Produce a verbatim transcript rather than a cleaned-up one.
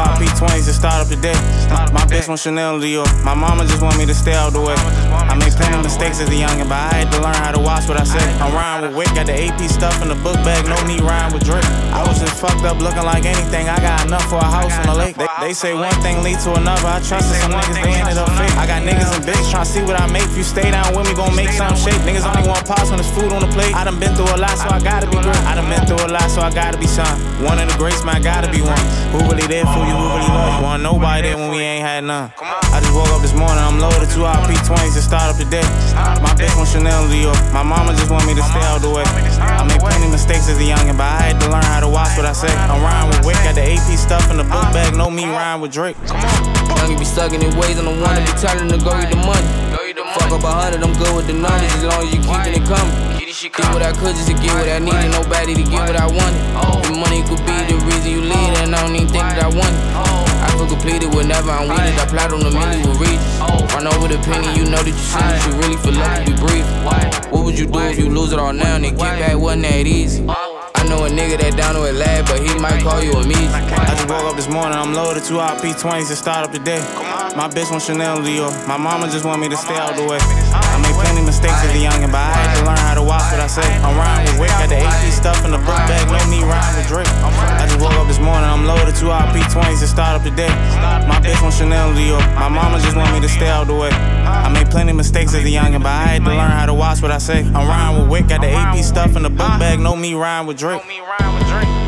R P twenties to start up the day. My bitch want Chanel and Dior. My mama just want me to stay out the way. I made plenty of mistakes as a youngin', but I had to learn how to watch what I say. I'm riding with Wick, got the A P stuff in the book bag, no need rhyme with Drake. I was just fucked up looking like anything, I got enough for a house on the lake. They, they say one thing lead to another, I trusted some niggas, they ended up fake. I got niggas and bitches tryna see what I make. If you stay down with me, gon' make something shake. Niggas only want pops when there's food on the plate. I done been through a lot, so I gotta be great. I done been through a lot, so I gotta be signed. One of the greats, man, I gotta be one. Who really there for you, who really love you? Want nobody there when we ain't had none. I just woke up this morning, I'm loaded, two R P twenties to start up the day. My bitch want Chanel and Dior. My mama just want me to stay out the way. I made plenty of mistakes as a youngin', but I had to learn how to watch what I say. I'm riding with Wick, got the A P stuff in the book bag, no me rhyme with Drake. Young, you be stuck in the ways, I don't wanna be telling to go get the money. Fuck up a hundred, I'm good with the numbers as long as you keepin' it coming. Did what I could just to get what I needed, nobody to get what I wanted. The money could be the reason you lead, and I don't even think that I want it. I feel completed whenever I'm with it. I plot on the milli with reach. Run over the penny, you know that you see it. You really feel lucky to be breathing. What would you do if you lose it all now and then get back? Wasn't that easy? I know a nigga that down to a lab, but he might call you a me. I just woke up this morning, I'm loaded, two R P twenties to start up the day. My bitch want Chanel and Dior. My mama just want me to stay out the way. I made plenty of mistakes as a youngin', but I had to learn how to watch what I say. I'm riding with Wick, got the A P stuff in the book bag, no me rhyme with Drake. I just woke up this morning, I'm loaded, two R P twenties to start up the day. My bitch want Chanel and Dior. My mama just want me to stay out the way. I made plenty of mistakes as a youngin', but I had to learn how to watch what I say. I'm riding with Wick, got the A P stuff in the book bag, no me rhyme with Drake.